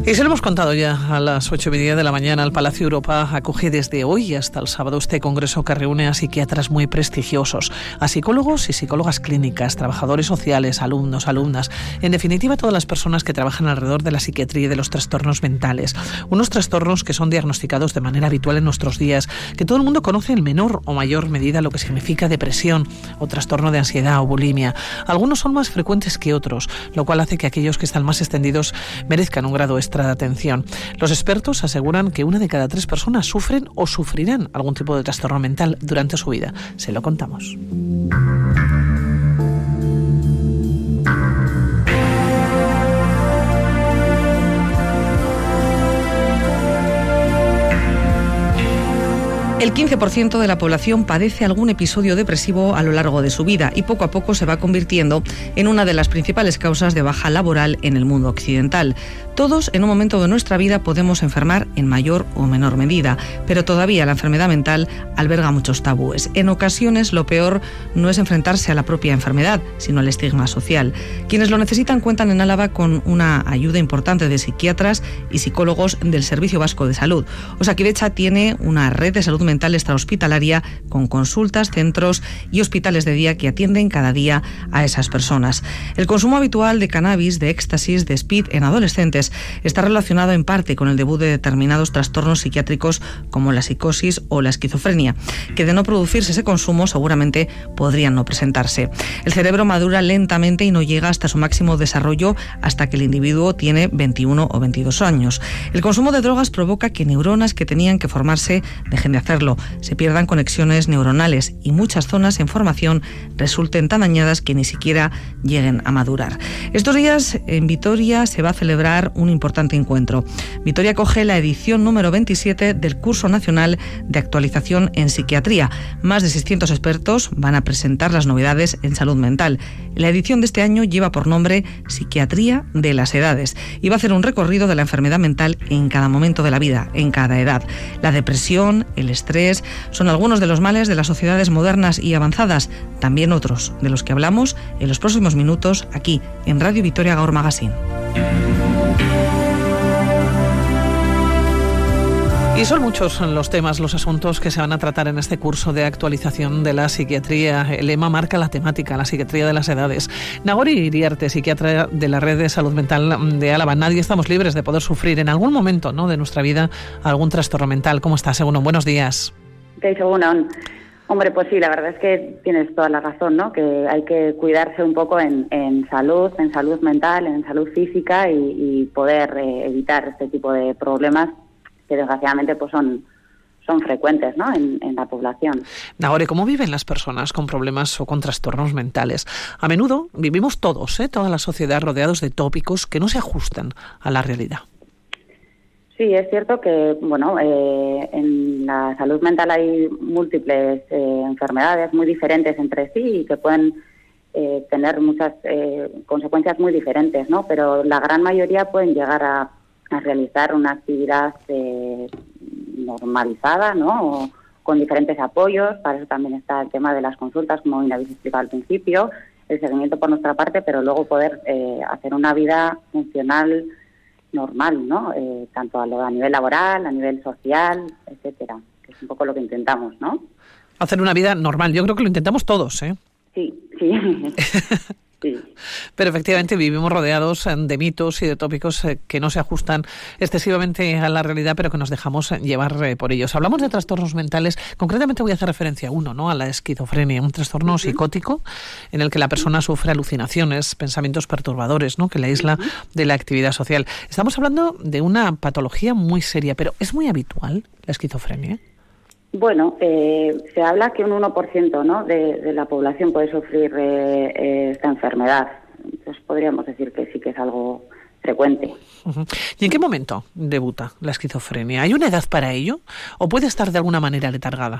Y se lo hemos contado ya a las 8:30 de la mañana. El Palacio Europa acoge desde hoy hasta el sábado este congreso que reúne a psiquiatras muy prestigiosos, a psicólogos y psicólogas clínicas, trabajadores sociales, alumnos, alumnas, en definitiva todas las personas que trabajan alrededor de la psiquiatría y de los trastornos mentales. Unos trastornos que son diagnosticados de manera habitual en nuestros días, que todo el mundo conoce en menor o mayor medida lo que significa depresión o trastorno de ansiedad o bulimia. Algunos son más frecuentes que otros, lo cual hace que aquellos que están más extendidos merezcan un grado extra de atención. Los expertos aseguran que 1 de cada 3 personas sufren o sufrirán algún tipo de trastorno mental durante su vida. Se lo contamos. El 15% de la población padece algún episodio depresivo a lo largo de su vida y poco a poco se va convirtiendo en una de las principales causas de baja laboral en el mundo occidental. Todos en un momento de nuestra vida podemos enfermar en mayor o menor medida, pero todavía la enfermedad mental alberga muchos tabúes. En ocasiones lo peor no es enfrentarse a la propia enfermedad, sino al estigma social. Quienes lo necesitan cuentan en Álava con una ayuda importante de psiquiatras y psicólogos del Servicio Vasco de Salud. Osakidetza tiene una red de salud mental extrahospitalaria con consultas, centros y hospitales de día que atienden cada día a esas personas. El consumo habitual de cannabis, de éxtasis, de speed en adolescentes está relacionado en parte con el debut de determinados trastornos psiquiátricos como la psicosis o la esquizofrenia, que de no producirse ese consumo seguramente podrían no presentarse. El cerebro madura lentamente y no llega hasta su máximo desarrollo hasta que el individuo tiene 21 o 22 años. El consumo de drogas provoca que neuronas que tenían que formarse dejen de hacerlo, se pierdan conexiones neuronales y muchas zonas en formación resulten tan dañadas que ni siquiera lleguen a madurar. Estos días en Vitoria se va a celebrar un importante encuentro. Vitoria acoge la edición número 27 del Curso Nacional de Actualización en Psiquiatría. Más de 600 expertos van a presentar las novedades en salud mental. La edición de este año lleva por nombre Psiquiatría de las Edades y va a hacer un recorrido de la enfermedad mental en cada momento de la vida, en cada edad. La depresión, el estrés, son algunos de los males de las sociedades modernas y avanzadas, también otros de los que hablamos en los próximos minutos aquí en Radio Vitoria Gaur Magazine. Y son muchos los temas, los asuntos que se van a tratar en este curso de actualización de la psiquiatría. El lema marca la temática, la psiquiatría de las edades. Nagori Iriarte, psiquiatra de la Red de Salud Mental de Álava. Nadie estamos libres de poder sufrir en algún momento, ¿no?, de nuestra vida algún trastorno mental. ¿Cómo estás, Egunon? Buenos días. Egunon. Hombre, pues sí, la verdad es que tienes toda la razón, ¿no? Que hay que cuidarse un poco en salud mental, en salud física y poder evitar este tipo de problemas que desgraciadamente pues son frecuentes, ¿no?, en la población. Nagore, ¿cómo viven las personas con problemas o con trastornos mentales? A menudo vivimos todos, toda la sociedad, rodeados de tópicos que no se ajustan a la realidad. Sí, es cierto que, bueno, en la salud mental hay múltiples enfermedades muy diferentes entre sí y que pueden tener muchas consecuencias muy diferentes, ¿no? Pero la gran mayoría pueden llegar a realizar una actividad normalizada, ¿no?, o con diferentes apoyos. Para eso también está el tema de las consultas, como bien habéis explicado al principio, el seguimiento por nuestra parte, pero luego poder hacer una vida funcional normal, ¿no?, tanto a nivel laboral, a nivel social, etcétera, que es un poco lo que intentamos, ¿no? Hacer una vida normal. Yo creo que lo intentamos todos, ¿eh? Sí. Sí. Pero efectivamente vivimos rodeados de mitos y de tópicos que no se ajustan excesivamente a la realidad, pero que nos dejamos llevar por ellos. Hablamos de trastornos mentales, concretamente voy a hacer referencia a uno, ¿no?, a la esquizofrenia, un trastorno psicótico en el que la persona sufre alucinaciones, pensamientos perturbadores, ¿no?, que la aísla de la actividad social. Estamos hablando de una patología muy seria, pero ¿es muy habitual la esquizofrenia? Bueno, se habla que un 1%, ¿no?, de la población puede sufrir esta enfermedad. Entonces podríamos decir que sí que es algo frecuente. Uh-huh. ¿Y en qué momento debuta la esquizofrenia? ¿Hay una edad para ello o puede estar de alguna manera letargada?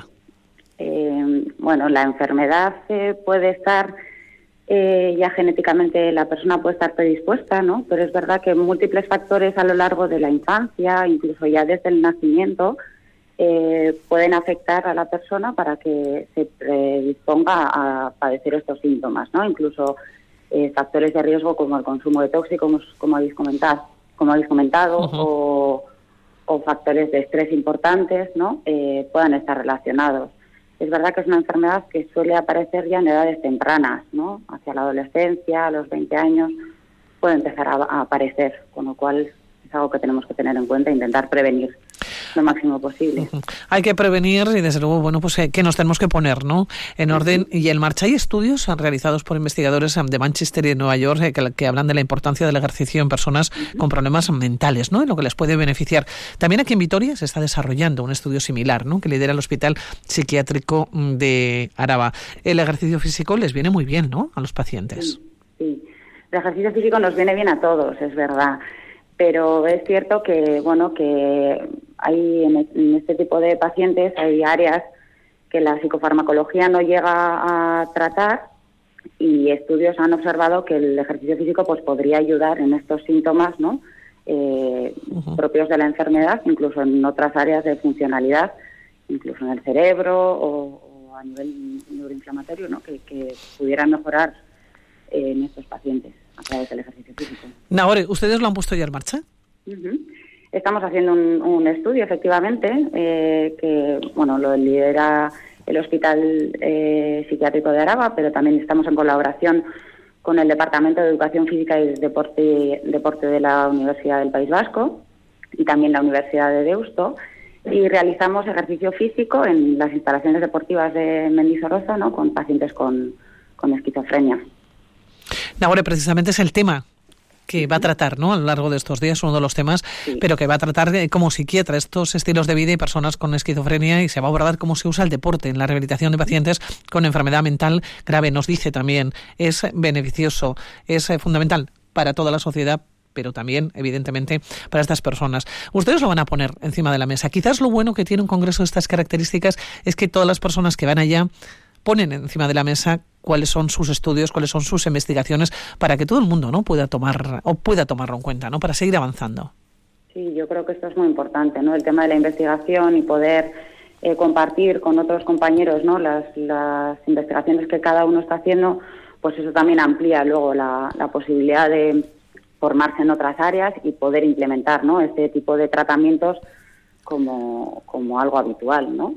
Bueno, la enfermedad puede estar ya genéticamente, la persona puede estar predispuesta, ¿no? Pero es verdad que múltiples factores a lo largo de la infancia, incluso ya desde el nacimiento, pueden afectar a la persona para que se predisponga a padecer estos síntomas, ¿no? Incluso factores de riesgo como el consumo de tóxicos, como habéis comentado, como habéis comentado, o factores de estrés importantes, ¿no? Puedan estar relacionados. Es verdad que es una enfermedad que suele aparecer ya en edades tempranas, ¿no? Hacia la adolescencia, a los 20 años, puede empezar a aparecer, con lo cual es algo que tenemos que tener en cuenta e intentar prevenir lo máximo posible. Hay que prevenir y desde luego, bueno, pues que nos tenemos que poner, ¿no?, en orden y en marcha. Hay estudios realizados por investigadores de Manchester y de Nueva York que hablan de la importancia del ejercicio en personas con problemas mentales, ¿no?, y lo que les puede beneficiar. También aquí en Vitoria se está desarrollando un estudio similar, ¿no?, que lidera el Hospital Psiquiátrico de Araba. El ejercicio físico les viene muy bien, ¿no?, a los pacientes. Sí. El ejercicio físico nos viene bien a todos, es verdad. Pero es cierto que, bueno, que hay en este tipo de pacientes hay áreas que la psicofarmacología no llega a tratar, y estudios han observado que el ejercicio físico pues podría ayudar en estos síntomas, ¿no?, propios de la enfermedad, incluso en otras áreas de funcionalidad, incluso en el cerebro o a nivel neuroinflamatorio, ¿no?, que pudieran mejorar en estos pacientes a través del ejercicio físico. Nagore, ¿ustedes lo han puesto ya en marcha? Estamos haciendo un estudio, efectivamente, que bueno, lo lidera el Hospital Psiquiátrico de Araba, pero también estamos en colaboración con el Departamento de Educación Física y Deporte de la Universidad del País Vasco y también la Universidad de Deusto, y realizamos ejercicio físico en las instalaciones deportivas de Mendizorroza, ¿no?, con pacientes con esquizofrenia. Nagore, precisamente es el tema que va a tratar, ¿no?, a lo largo de estos días, uno de los temas, pero que va a tratar como psiquiatra estos estilos de vida y personas con esquizofrenia, y se va a abordar cómo se usa el deporte en la rehabilitación de pacientes con enfermedad mental grave. Nos dice también, es beneficioso, es fundamental para toda la sociedad, pero también, evidentemente, para estas personas. Ustedes lo van a poner encima de la mesa. Quizás lo bueno que tiene un congreso de estas características es que todas las personas que van allá ponen encima de la mesa cuáles son sus estudios, cuáles son sus investigaciones, para que todo el mundo, ¿no?, pueda tomarlo en cuenta, ¿no?, para seguir avanzando. Sí, yo creo que esto es muy importante, ¿no?, el tema de la investigación y poder compartir con otros compañeros, ¿no?, las investigaciones que cada uno está haciendo, pues eso también amplía luego la posibilidad de formarse en otras áreas y poder implementar, ¿no?, este tipo de tratamientos como algo habitual, ¿no?,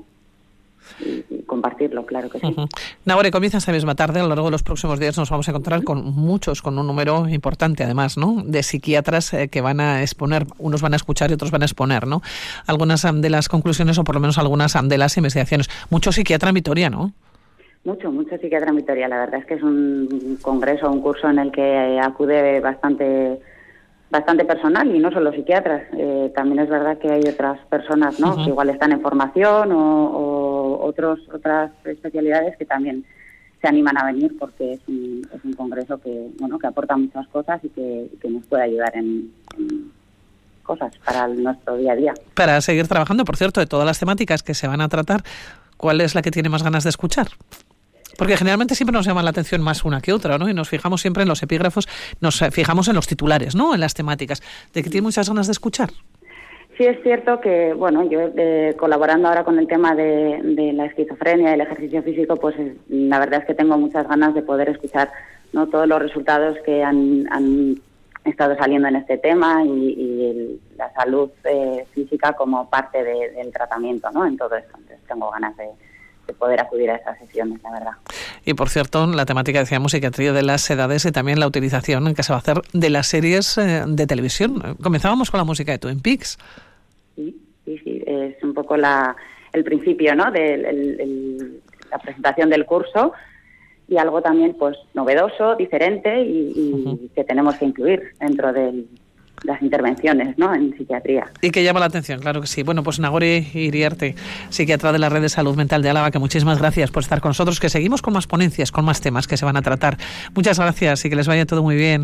y compartirlo, claro que sí. Nagore, comienza esta misma tarde. A lo largo de los próximos días nos vamos a encontrar con un número importante, además, ¿no?, de psiquiatras que van a exponer, unos van a escuchar y otros van a exponer, ¿no?, algunas de las conclusiones, o por lo menos algunas de las investigaciones. Mucho psiquiatra en Vitoria, ¿no? Mucho psiquiatra en Vitoria. La verdad es que es un congreso, un curso en el que acude bastante personal, y no solo psiquiatras. También es verdad que hay otras personas, ¿no?, que igual están en formación o otras especialidades que también se animan a venir, porque es un congreso que aporta muchas cosas y que nos puede ayudar en cosas para nuestro día a día. Para seguir trabajando, por cierto, de todas las temáticas que se van a tratar, ¿cuál es la que tiene más ganas de escuchar? Porque generalmente siempre nos llama la atención más una que otra, ¿no? Y nos fijamos siempre en los epígrafos, nos fijamos en los titulares, ¿no?, en las temáticas. ¿De qué tiene muchas ganas de escuchar? Sí, es cierto que, bueno, yo colaborando ahora con el tema de la esquizofrenia y el ejercicio físico, pues la verdad es que tengo muchas ganas de poder escuchar, ¿no?, todos los resultados que han estado saliendo en este tema y la salud física como parte del tratamiento, ¿no?, en todo esto. Entonces tengo ganas de poder acudir a estas sesiones, la verdad. Y por cierto, la temática, decíamos, psiquiatría de las edades y también la utilización que se va a hacer de las series de televisión. Comenzábamos con la música de Twin Peaks. Sí, es un poco el principio, ¿no?, de la presentación del curso, y algo también pues novedoso, diferente y que tenemos que incluir dentro de las intervenciones, ¿no?, en psiquiatría. Y que llama la atención, claro que sí. Bueno, pues Nagore Iriarte, psiquiatra de la Red de Salud Mental de Álava, que muchísimas gracias por estar con nosotros, que seguimos con más ponencias, con más temas que se van a tratar. Muchas gracias y que les vaya todo muy bien.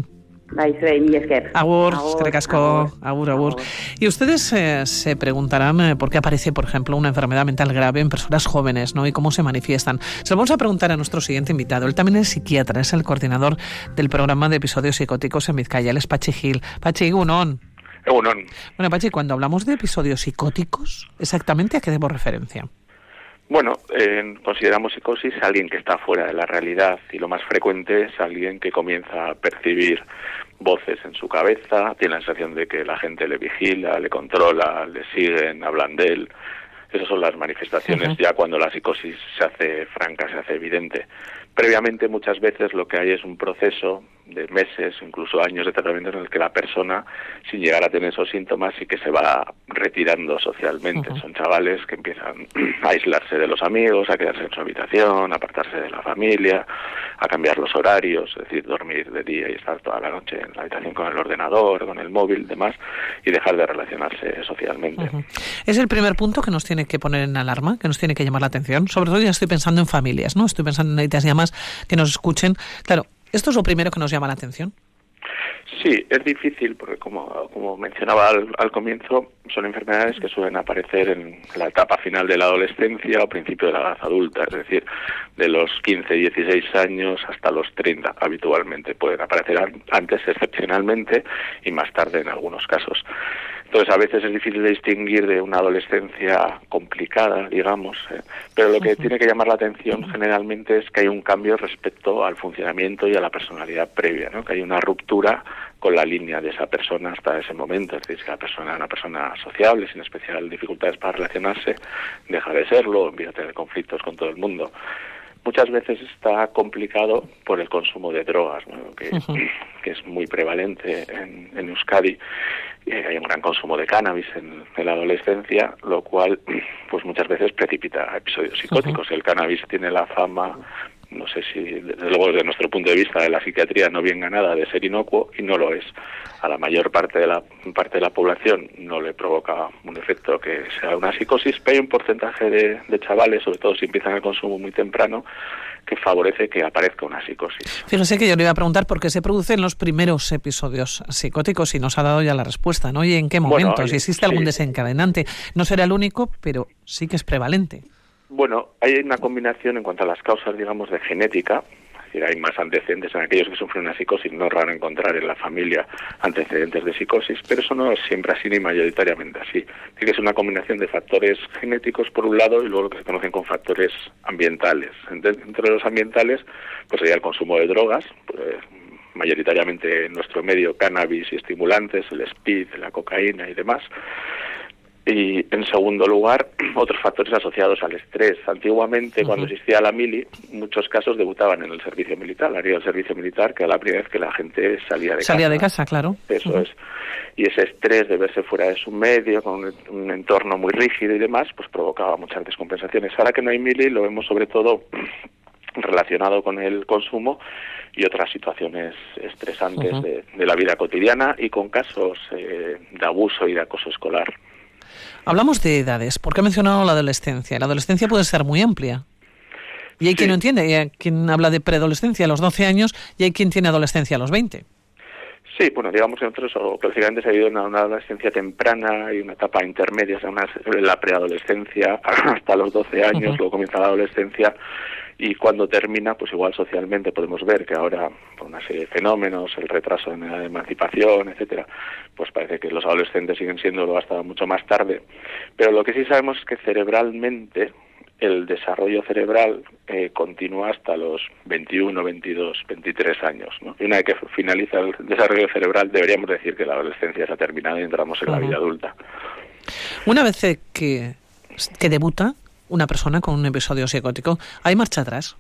Agur, eskerrik asko, agur. Y ustedes se preguntarán por qué aparece, por ejemplo, una enfermedad mental grave en personas jóvenes, ¿no?, y cómo se manifiestan. Se lo vamos a preguntar a nuestro siguiente invitado. Él también es psiquiatra, es el coordinador del programa de episodios psicóticos en Vizcaya. Él es Patxi Gil. Patxi, egunon. Bueno, Patxi, cuando hablamos de episodios psicóticos, ¿exactamente a qué demos referencia? Bueno, consideramos psicosis a alguien que está fuera de la realidad, y lo más frecuente es alguien que comienza a percibir voces en su cabeza, tiene la sensación de que la gente le vigila, le controla, le siguen, hablan de él. Esas son las manifestaciones ya cuando la psicosis se hace franca, se hace evidente. Previamente muchas veces lo que hay es un proceso de meses, incluso años de tratamiento en el que la persona, sin llegar a tener esos síntomas, sí que se va retirando socialmente. Son chavales que empiezan a aislarse de los amigos, a quedarse en su habitación, a apartarse de la familia, a cambiar los horarios, es decir, dormir de día y estar toda la noche en la habitación con el ordenador, con el móvil, demás, y dejar de relacionarse socialmente. Es el primer punto que nos tiene que poner en alarma, que nos tiene que llamar la atención. Sobre todo ya estoy pensando en familias, ¿no? Estoy pensando en editas y demás que nos escuchen. Claro, ¿esto es lo primero que nos llama la atención? Sí, es difícil porque como mencionaba al comienzo, son enfermedades que suelen aparecer en la etapa final de la adolescencia o principio de la edad adulta, es decir, de los 15, 16 años hasta los 30 habitualmente. Pueden aparecer antes excepcionalmente y más tarde en algunos casos. Entonces a veces es difícil de distinguir de una adolescencia complicada, digamos, pero lo que tiene que llamar la atención generalmente es que hay un cambio respecto al funcionamiento y a la personalidad previa, ¿no? Que hay una ruptura con la línea de esa persona hasta ese momento, es decir, si la persona es una persona sociable, sin especial dificultades para relacionarse, deja de serlo, empieza a tener conflictos con todo el mundo. Muchas veces está complicado por el consumo de drogas, ¿no? que es muy prevalente en Euskadi. Hay un gran consumo de cannabis en la adolescencia, lo cual pues muchas veces precipita episodios psicóticos. El cannabis tiene la fama, no sé si desde luego desde nuestro punto de vista de la psiquiatría no bien ganada, de ser inocuo, y no lo es. A la mayor parte de la población no le provoca un efecto que sea una psicosis, pero hay un porcentaje de chavales, sobre todo si empiezan el consumo muy temprano, que favorece que aparezca una psicosis. Fíjese que yo le iba a preguntar por qué se producen los primeros episodios psicóticos y nos ha dado ya la respuesta, ¿no? ¿Y en qué momentos? Si existe algún desencadenante. No será el único, pero sí que es prevalente. Bueno, hay una combinación en cuanto a las causas, digamos, de genética. Es decir, hay más antecedentes en aquellos que sufren una psicosis. No es raro encontrar en la familia antecedentes de psicosis, pero eso no es siempre así ni mayoritariamente así. Tiene que ser una combinación de factores genéticos por un lado y luego lo que se conocen con factores ambientales. Entre los ambientales, pues sería el consumo de drogas, pues, mayoritariamente en nuestro medio cannabis y estimulantes, el speed, la cocaína y demás. Y en segundo lugar, otros factores asociados al estrés. Antiguamente, cuando existía la mili, muchos casos debutaban en el servicio militar, la área del servicio militar, que era la primera vez que la gente salía de casa. Salía de casa, claro. Eso es. Y ese estrés de verse fuera de su medio, con un entorno muy rígido y demás, pues provocaba muchas descompensaciones. Ahora que no hay mili, lo vemos sobre todo relacionado con el consumo y otras situaciones estresantes de la vida cotidiana y con casos de abuso y de acoso escolar. Hablamos de edades, porque he mencionado la adolescencia. La adolescencia puede ser muy amplia. Y hay quien no entiende, y hay quien habla de preadolescencia a los 12 años y hay quien tiene adolescencia a los 20. Sí, bueno, digamos que nosotros prácticamente se ha ido una adolescencia temprana y una etapa intermedia, o sea, la preadolescencia hasta los 12 años, luego comienza la adolescencia y cuando termina, pues igual socialmente podemos ver que ahora, por una serie de fenómenos, el retraso en la emancipación, etcétera, pues parece que los adolescentes siguen siendo hasta mucho más tarde. Pero lo que sí sabemos es que cerebralmente el desarrollo cerebral continúa hasta los 21, 22, 23 años, ¿no? Y una vez que finaliza el desarrollo cerebral, deberíamos decir que la adolescencia se ha terminado y entramos en la vida adulta. Una vez que debuta una persona con un episodio psicótico, ¿hay marcha atrás?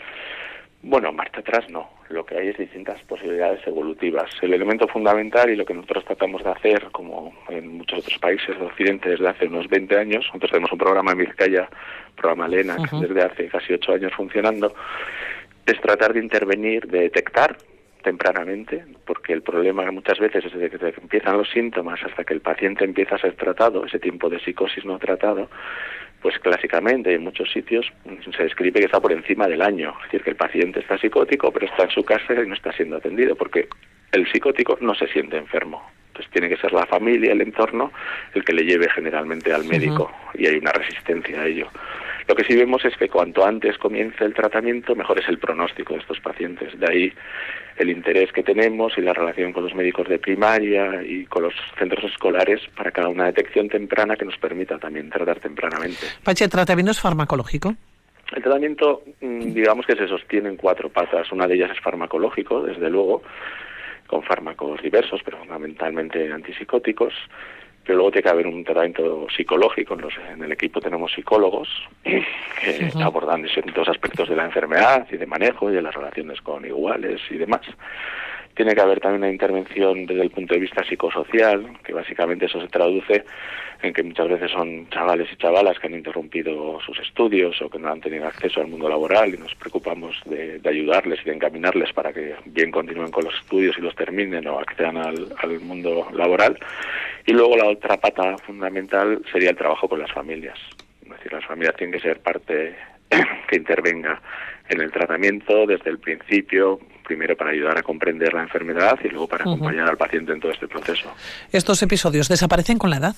Bueno, marcha atrás no. Lo que hay es distintas posibilidades evolutivas. El elemento fundamental y lo que nosotros tratamos de hacer, como en muchos otros países de Occidente desde hace unos 20 años, nosotros tenemos un programa en Vizcaya, programa LENAC, desde hace casi 8 años funcionando, es tratar de intervenir, de detectar tempranamente, porque el problema muchas veces es desde que empiezan los síntomas hasta que el paciente empieza a ser tratado, ese tiempo de psicosis no tratado, pues clásicamente en muchos sitios se describe que está por encima del año, es decir, que el paciente está psicótico pero está en su casa y no está siendo atendido, porque el psicótico no se siente enfermo. Entonces tiene que ser la familia, el entorno, el que le lleve generalmente al médico y hay una resistencia a ello. Lo que sí vemos es que cuanto antes comience el tratamiento, mejor es el pronóstico de estos pacientes. De ahí el interés que tenemos y la relación con los médicos de primaria y con los centros escolares para cada una detección temprana que nos permita también tratar tempranamente. Pachi, ¿el tratamiento es farmacológico? El tratamiento, digamos que se sostiene en 4 patas. Una de ellas es farmacológico, desde luego, con fármacos diversos, pero fundamentalmente antipsicóticos. Pero luego tiene que haber un tratamiento psicológico. En el equipo tenemos psicólogos que abordan distintos aspectos de la enfermedad y de manejo y de las relaciones con iguales y demás. Tiene que haber también una intervención desde el punto de vista psicosocial, que básicamente eso se traduce en que muchas veces son chavales y chavalas que han interrumpido sus estudios o que no han tenido acceso al mundo laboral, y nos preocupamos de ayudarles y de encaminarles para que bien continúen con los estudios y los terminen o accedan al mundo laboral. Y luego la otra pata fundamental sería el trabajo con las familias. Es decir, las familias tienen que ser parte que intervenga en el tratamiento desde el principio, primero para ayudar a comprender la enfermedad y luego para acompañar al paciente en todo este proceso. ¿Estos episodios desaparecen con la edad?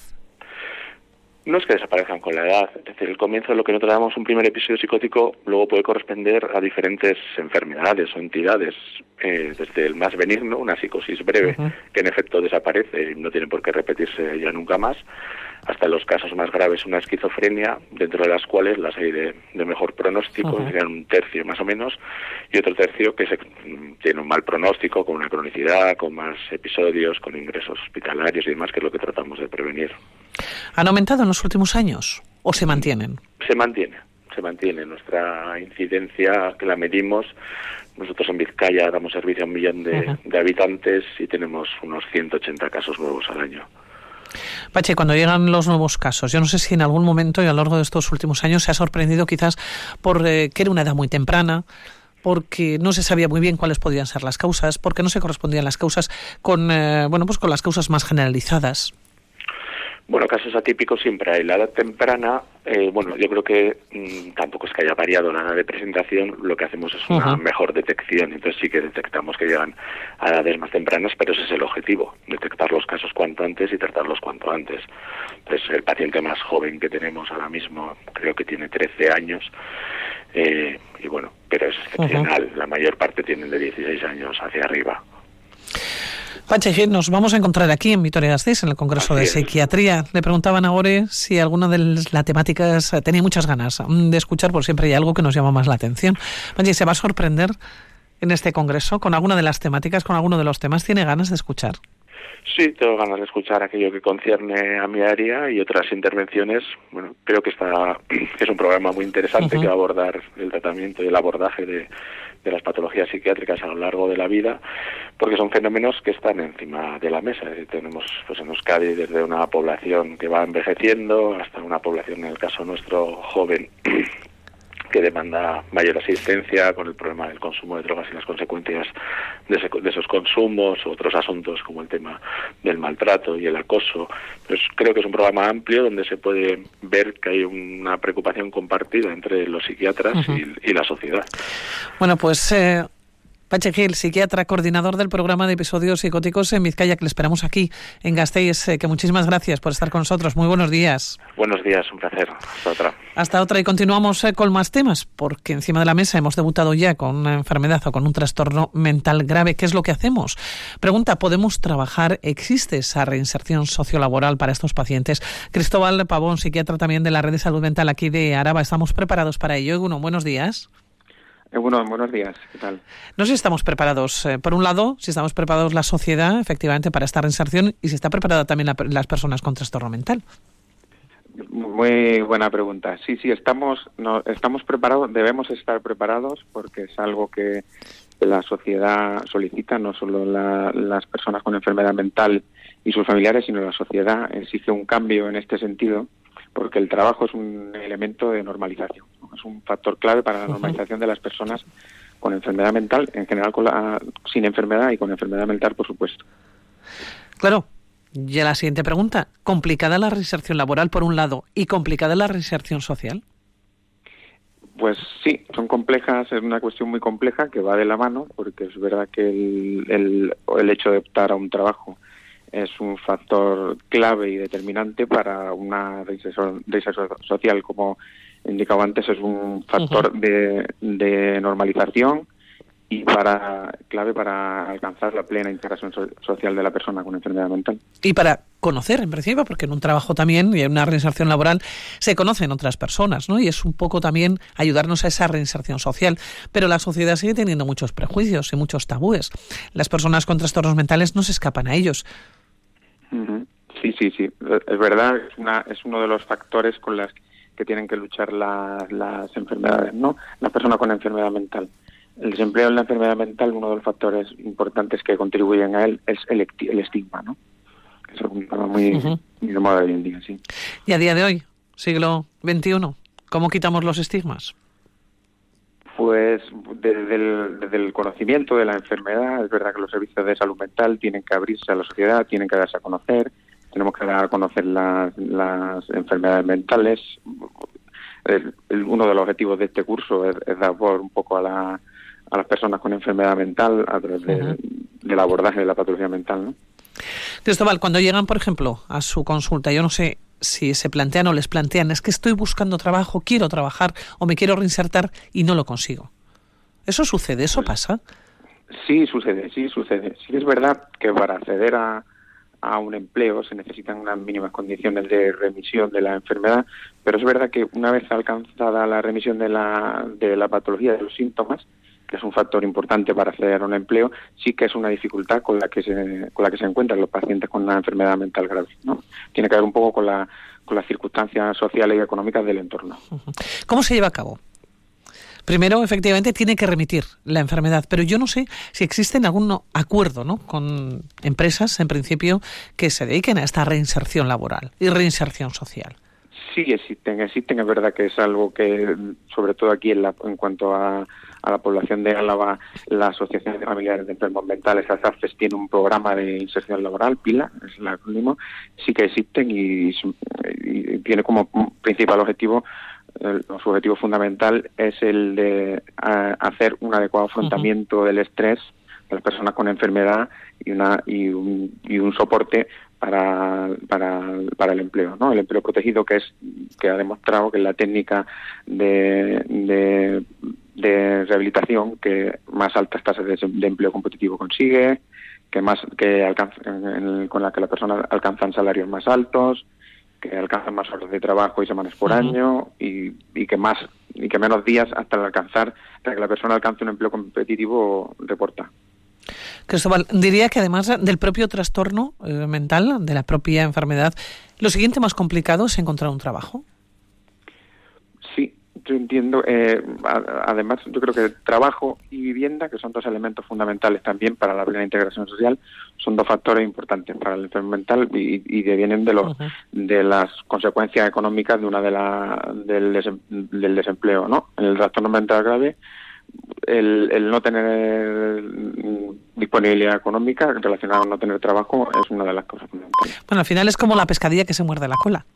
No es que desaparezcan con la edad, es decir, el comienzo de lo que nosotros llamamos un primer episodio psicótico luego puede corresponder a diferentes enfermedades o entidades, desde el más benigno, una psicosis breve, que en efecto desaparece y no tiene por qué repetirse ya nunca más, hasta los casos más graves, una esquizofrenia, dentro de las cuales las hay de mejor pronóstico, serían un tercio más o menos, y otro tercio que tiene un mal pronóstico, con una cronicidad, con más episodios, con ingresos hospitalarios y demás, que es lo que tratamos de prevenir. ¿Han aumentado en los últimos años o se mantienen? Se mantiene. Nuestra incidencia, que la medimos, nosotros en Vizcaya damos servicio a 1 millón de habitantes y tenemos unos 180 casos nuevos al año. Pachi, cuando llegan los nuevos casos, yo no sé si en algún momento y a lo largo de estos últimos años se ha sorprendido quizás por que era una edad muy temprana, porque no se sabía muy bien cuáles podían ser las causas, porque no se correspondían las causas con con las causas más generalizadas. Bueno, casos atípicos siempre hay. La edad temprana, yo creo que tampoco es que haya variado la edad de presentación, lo que hacemos es una mejor detección, entonces sí que detectamos que llegan a edades más tempranas, pero ese es el objetivo, detectar los casos cuanto antes y tratarlos cuanto antes. Entonces el paciente más joven que tenemos ahora mismo creo que tiene 13 años, pero es excepcional, la mayor parte tienen de 16 años hacia arriba. Pachi Gil, nos vamos a encontrar aquí en Vitoria-Gasteiz, en el Congreso de Psiquiatría. Le preguntaban ahora si alguna de las temáticas tenía muchas ganas de escuchar, por siempre hay algo que nos llama más la atención. Pachi, ¿se va a sorprender en este Congreso con alguna de las temáticas, con alguno de los temas? ¿Tiene ganas de escuchar? Sí, tengo ganas de escuchar aquello que concierne a mi área y otras intervenciones. Bueno, creo que es un programa muy interesante que va a abordar el tratamiento y el abordaje de las patologías psiquiátricas a lo largo de la vida, porque son fenómenos que están encima de la mesa. Tenemos en Euskadi desde una población que va envejeciendo hasta una población, en el caso nuestro, joven, que demanda mayor asistencia con el problema del consumo de drogas y las consecuencias de esos consumos, otros asuntos como el tema del maltrato y el acoso. Pues creo que es un programa amplio donde se puede ver que hay una preocupación compartida entre los psiquiatras y la sociedad. Bueno, pues Pachi Gil, psiquiatra, coordinador del programa de episodios psicóticos en Vizcaya, que le esperamos aquí en Gasteiz, que muchísimas gracias por estar con nosotros. Muy buenos días. Buenos días, un placer. Hasta otra. Hasta otra, y continuamos con más temas, porque encima de la mesa hemos debutado ya con una enfermedad o con un trastorno mental grave. ¿Qué es lo que hacemos? Pregunta, ¿podemos trabajar? ¿Existe esa reinserción sociolaboral para estos pacientes? Cristóbal Pavón, psiquiatra también de la Red de Salud Mental aquí de Araba. ¿Estamos preparados para ello? Egunon, buenos días. Buenos días, ¿qué tal? No sé si estamos preparados, por un lado, si estamos preparados la sociedad, efectivamente, para esta reinserción, y si está preparada también las personas con trastorno mental. Muy buena pregunta. Sí, estamos preparados, debemos estar preparados, porque es algo que la sociedad solicita, no solo las personas con enfermedad mental y sus familiares, sino la sociedad exige un cambio en este sentido, porque el trabajo es un elemento de normalización, ¿no? Es un factor clave para la normalización de las personas con enfermedad mental, en general sin enfermedad y con enfermedad mental, por supuesto. Claro. Ya la siguiente pregunta. ¿Complicada la reinserción laboral, por un lado, y complicada la reinserción social? Pues sí, son complejas, es una cuestión muy compleja que va de la mano, porque es verdad que el hecho de optar a un trabajo es un factor clave y determinante para una reinserción social. Como indicaba antes, es un factor de normalización y clave para alcanzar la plena integración social de la persona con enfermedad mental. Y para conocer, en principio, porque en un trabajo también y en una reinserción laboral se conocen otras personas, ¿no? Y es un poco también ayudarnos a esa reinserción social. Pero la sociedad sigue teniendo muchos prejuicios y muchos tabúes. Las personas con trastornos mentales no se escapan a ellos. Uh-huh. Sí. Es verdad, es uno de los factores con los que tienen que luchar las enfermedades, ¿no? La persona con enfermedad mental. El desempleo en la enfermedad mental, uno de los factores importantes que contribuyen a él es el estigma, ¿no? Es un tema muy de moda hoy en día, sí. Y a día de hoy, siglo XXI, ¿cómo quitamos los estigmas? Pues desde el conocimiento de la enfermedad. Es verdad que los servicios de salud mental tienen que abrirse a la sociedad, tienen que darse a conocer, tenemos que dar a conocer las enfermedades mentales. Uno de los objetivos de este curso es dar un poco a las personas con enfermedad mental a través del abordaje de la patología mental, ¿no? Cristóbal, cuando llegan, por ejemplo, a su consulta, yo no sé si se plantean o les plantean, es que estoy buscando trabajo, quiero trabajar o me quiero reinsertar y no lo consigo. ¿Eso sucede? ¿Eso pasa? Sí, sucede. Sí es verdad que para acceder a un empleo se necesitan unas mínimas condiciones de remisión de la enfermedad, pero es verdad que una vez alcanzada la remisión de la patología, de los síntomas, que es un factor importante para acceder a un empleo, sí que es una dificultad con la que se encuentran los pacientes con una enfermedad mental grave, ¿no? Tiene que ver un poco con las circunstancias sociales y económicas del entorno. ¿Cómo se lleva a cabo? Primero, efectivamente, tiene que remitir la enfermedad, pero yo no sé si existe algún acuerdo, ¿no?, con empresas, en principio, que se dediquen a esta reinserción laboral y reinserción social. Sí, existen. Es verdad que es algo que, sobre todo aquí en cuanto a la población de Álava, la Asociación de Familiares de Enfermos Mentales, ASAFES, tiene un programa de inserción laboral, PILA, es el acrónimo. Sí que existen y tiene como principal objetivo, su objetivo fundamental es el de hacer un adecuado afrontamiento del estrés de las personas con enfermedad y un soporte para el empleo, ¿no? El empleo protegido, que ha demostrado que es la técnica de rehabilitación que más altas tasas de empleo competitivo consigue, con la que las personas alcanzan salarios más altos, que alcanzan más horas de trabajo y semanas por año y que menos días hasta que la persona alcance un empleo competitivo reporta. Cristóbal, diría que además del propio trastorno mental, de la propia enfermedad, lo siguiente más complicado es encontrar un trabajo. Sí, yo entiendo. Además, yo creo que trabajo y vivienda, que son dos elementos fundamentales también para la plena integración social, son dos factores importantes para la enfermedad mental y devienen de las consecuencias económicas del desempleo, ¿no? En el trastorno mental grave, el no tener disponibilidad económica relacionada con no tener trabajo es una de las cosas fundamentales. Bueno, al final es como la pescadilla que se muerde la cola.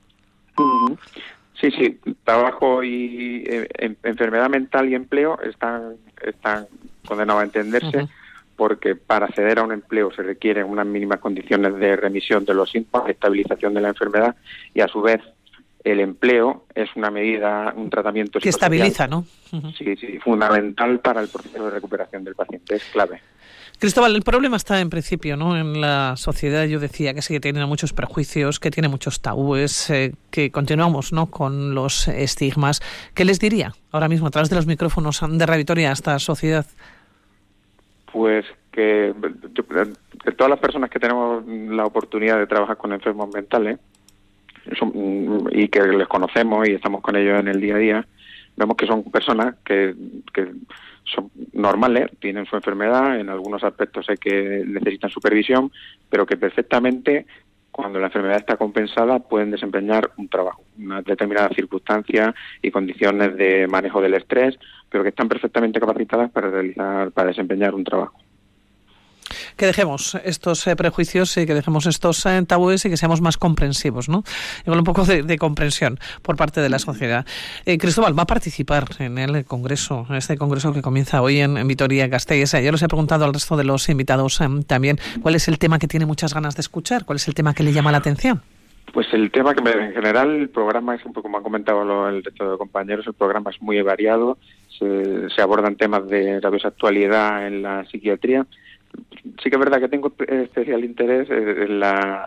Sí, trabajo y enfermedad mental y empleo están condenados a entenderse, porque para acceder a un empleo se requieren unas mínimas condiciones de remisión de los síntomas, estabilización de la enfermedad, y a su vez el empleo es una medida, un tratamiento que estabiliza, ¿no? Sí, fundamental para el proceso de recuperación del paciente, es clave. Cristóbal, el problema está en principio, ¿no?, en la sociedad. Yo decía que sigue teniendo muchos prejuicios, que tiene muchos tabúes, que continuamos, ¿no?, con los estigmas. ¿Qué les diría ahora mismo a través de los micrófonos de Radio Vitoria a esta sociedad? Pues que todas las personas que tenemos la oportunidad de trabajar con enfermos mentales y que les conocemos y estamos con ellos en el día a día, vemos que son personas que son normales, tienen su enfermedad, en algunos aspectos sé que necesitan supervisión, pero que perfectamente, cuando la enfermedad está compensada, pueden desempeñar un trabajo, unas determinadas circunstancias y condiciones de manejo del estrés, pero que están perfectamente capacitadas para desempeñar un trabajo. Que dejemos estos prejuicios y que dejemos estos tabúes y que seamos más comprensivos, ¿no? Igual un poco de comprensión por parte de la sociedad. Cristóbal va a participar en el congreso, en este congreso que comienza hoy en Vitoria-Gasteiz. Yo les he preguntado al resto de los invitados también cuál es el tema que tiene muchas ganas de escuchar, cuál es el tema que le llama la atención. Pues el tema que en general el programa es un poco, como han comentado el resto de compañeros, el programa es muy variado, se abordan temas de rabiosa actualidad en la psiquiatría. Sí que es verdad que tengo especial interés en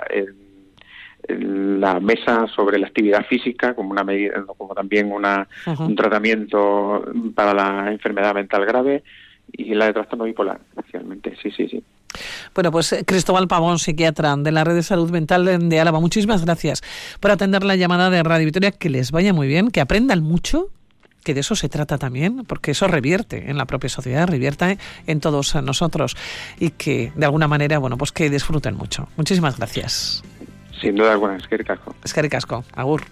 la mesa sobre la actividad física como una medida, como también un tratamiento para la enfermedad mental grave y la de trastorno bipolar, especialmente. Sí. Bueno, pues Cristóbal Pavón, psiquiatra de la Red de Salud Mental de Álava, muchísimas gracias por atender la llamada de Radio Vitoria. Que les vaya muy bien, que aprendan mucho, que de eso se trata también, porque eso revierte en la propia sociedad, revierte en todos nosotros, y que de alguna manera, bueno, pues que disfruten mucho. Muchísimas gracias. Sin duda alguna, eskerrik asko. Eskerrik asko, agur.